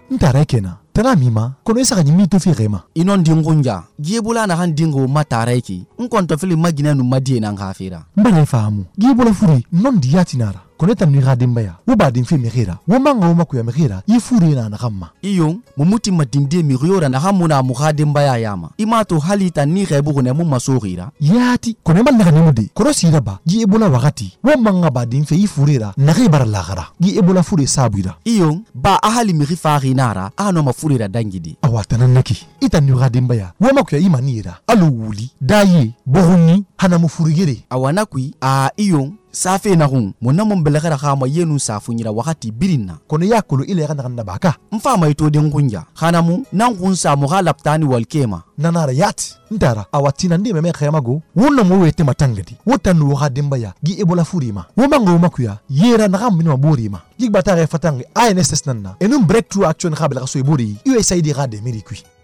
ntara kena tana mima kono isa kanyi to fi rema inon dingunja giebola na han dingo matareki nkonto fili magina nu madie na ngafira mbale fahamu giebola furi non diati nara koneta ni radembaya wo badin fi mehira wo manga wo makuya mehira yifuri na nakama iyo mumuti madinde miriora na hamuna muhadembaya yama imato halita ni rebu ne mu masogira yati kone man nakani mudi kono siraba giebola wakati wo manga badin fi yifurira na rebara lagara giebola furi sabira iyo ba ahali miri fari nara ano mafurira dangidi awatana naki ita ni radembaya wo makuya imanira aluwuli daye bohuni hana mufurigere awanakui iyo safe na hun monna mon belakara khama yenu safunyira wakati birinna kono yakulu ile kana baka mfama ito den kunja khanamu nan kun sa mu halaptani walkema nanara yati ntara awatina ndime me khayamago wonna mo wete matangadi wotanu hadimba ya gi ebola furima womango makuya yera na gamini maborima gigbata refatangi INSS nanna enum breakthrough action khabla kaso ibori USAID gade mirikui